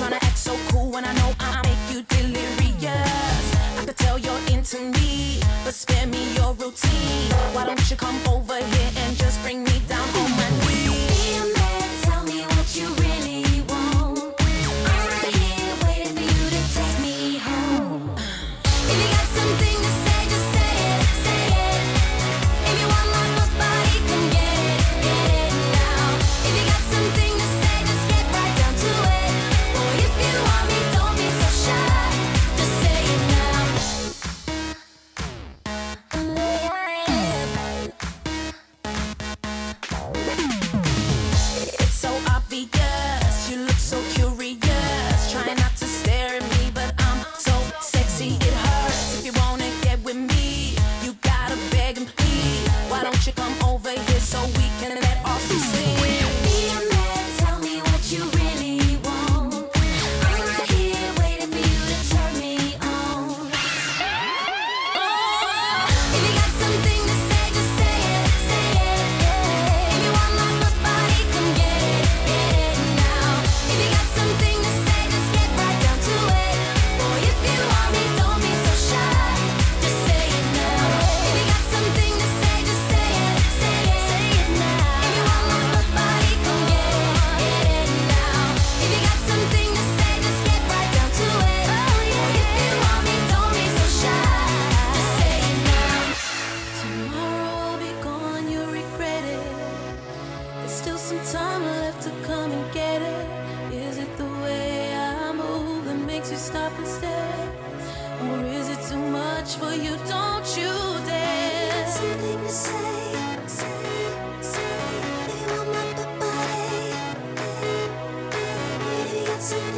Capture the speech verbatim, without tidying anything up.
tryna act so cool when I know I make you delirious. I could tell you're into me, but spare me your routine. Why don't you come over here and just bring me down on my knees? Be a man, tell me what you really want. I'm right here waiting for you to take me home. If you got something to say, just say it, say it. If you want my body, come get it, get it now. If you got something to say, just get right down to it. Boy, if you want me, don't be so shy. Just say it now. It's so obvious, you look so curious. Try not to stare at me, but I'm so sexy it hurts. If you wanna get with me, you gotta beg and plead. Why don't you come over here so we can let off some steam? Be a man, tell me what you really want. I'm right here waiting for you to turn me on. If you got something to say, just say it, say it. If you want my body, come get it, get it now. If you got something to say, just get right down to it. Boy, if you want me, don't be so shy. Just say it now. If you got something to say, just say it, say it, say it now. If you want my body, come get it, get it now. If you got something to say, just get right down to it. Boy, if you want me, don't be so shy. Just say it now. Tomorrow I'll be gone, you'll regret it. There's still some time left to come and get it. Is it the way I move that makes you stop and stare? Or is it too much for you? Don't you dare. Something to say, say, say. If you want my body, if you got something.